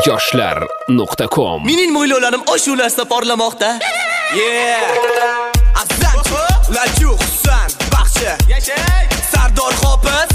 yoshlar.com. Mening mo'ylovlarim oshuvlarda porlamoqda. Azat, Lajuq, Husan, Baxshi, Yashay! Sardor Hofiz.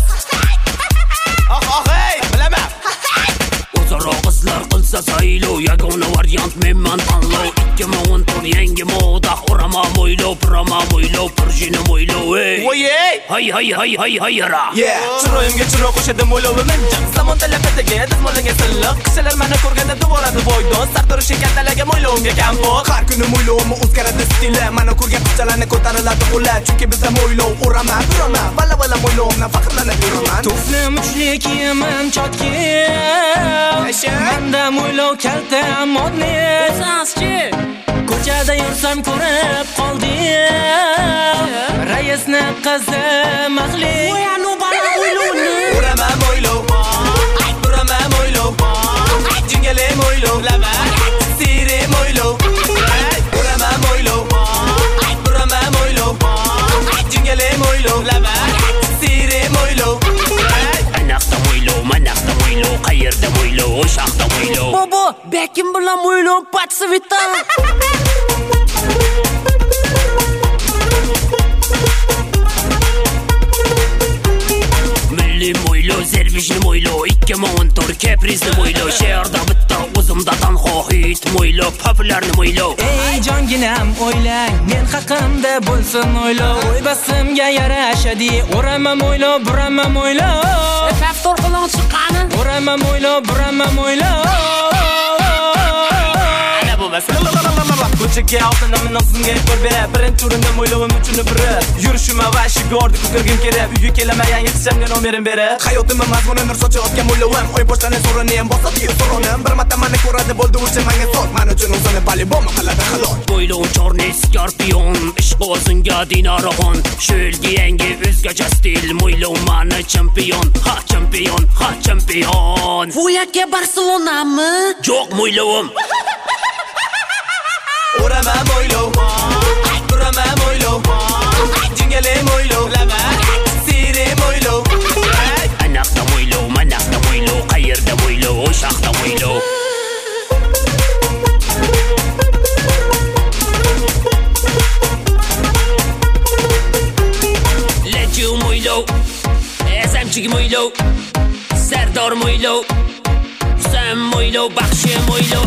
Hey, bilaman. O'zaro qizlar qilsa saylov, yagona variant menman tanlov. 2014 yangi moda, urama mo'ylov, burama mo'ylov, purjini mo'ylov. Voyey! Hay ra. Chiroyimga chiroq qo'shadi mo'ylovim. Zamon talabatiga dazmollagan silliq. Qishalar meni ko'rganda duvoradi boydoz. Sartor shekardalaga mo'ylovimga kampoq. Har kuni mo'ylovim o'zgaradi stili. Mana ko'rgan qizchalarni ko'tariladi qo'llar. Chunki bizda mo'ylov urama, burama. Bala mo'ylovimdan faxrlanib yuraman. Tuflim uchli kiyaman chotki. Menda mo'ylov kalta modni. O'zaschi. Ko'chada yursam ko'rib qoldim. Raisni qizi mahli. Voyanu bana mo'ylovni. Urama mo'ylov. Burama mo'ylov. Jingale mo'ylov. Sire mo'ylov. Urama mo'ylov. Burama mo'ylov. Jingale mo'ylov. Sire mo'ylov. Anaqda mo'ylov, manaqda mo'ylov, qayerda mo'ylov, o'shaqda mo'ylov. Bobo, bekim bilan mo'ylov patsvita. Milliy mo'ylov, zervishli mo'ylov, 2014 kaprizli mo'ylov, she'rda bitta o'zimda tanho hit mo'ylov, populyarni mo'ylov. Ey jonginam o'ylang, men haqimda bo'lsin o'ylov. O'ybasimga yarashadi, urama mo'ylov, burama mo'ylov. Faktor qiling chiqqani. Urama mo'ylov, burama mo'ylov. Ana bo'lmasa. Ko'chaga oltinimni nosimga ko'r berib, birinchi o'rinda mo'ylovim uchun biri. Yurishim va ishiga ordi ko'targim kerak. Uyga kelaman yangi tishamga nomerim berib. Hayotimni mazmuni nur sochayotgan mo'ylovim. O'y boshlagan so'rini ham bosadi so'ronim. Bir marta meni ko'radi bo'ldi o'sha menga sort. Men uchun o'zini palibom qiladi halol. Mo'ylov chorni skorpion, ishq o'zinga dinoraxon. Shu yilgi yangi o'zgacha stil, mo'ylov mani champion, ha champion, ha champion. Voyaka Barselonami? Yo'q mo'ylovim. Urama mo'ylov. Burama mo'ylov. Jingale mo'ylov. Sire mo'ylov. Anaqda mo'ylov, manaqda mo'ylov, qayerda mo'ylov, o'shaqda mo'ylov. Lajuq mo'ylov, Azamchig mo'ylov, Sardor mo'ylov, Husan mo'ylov, Baxshi mo'ylov.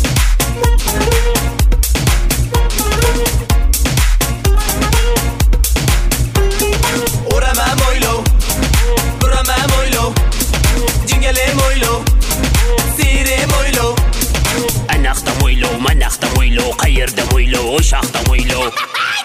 Urama mo'ylov. Burama mo'ylov. Jingale mo'ylov. Sire mo'ylov. Anaqda mo'ylov, manaqda mo'ylov, qayerda mo'ylov, o'shaqda mo'ylov.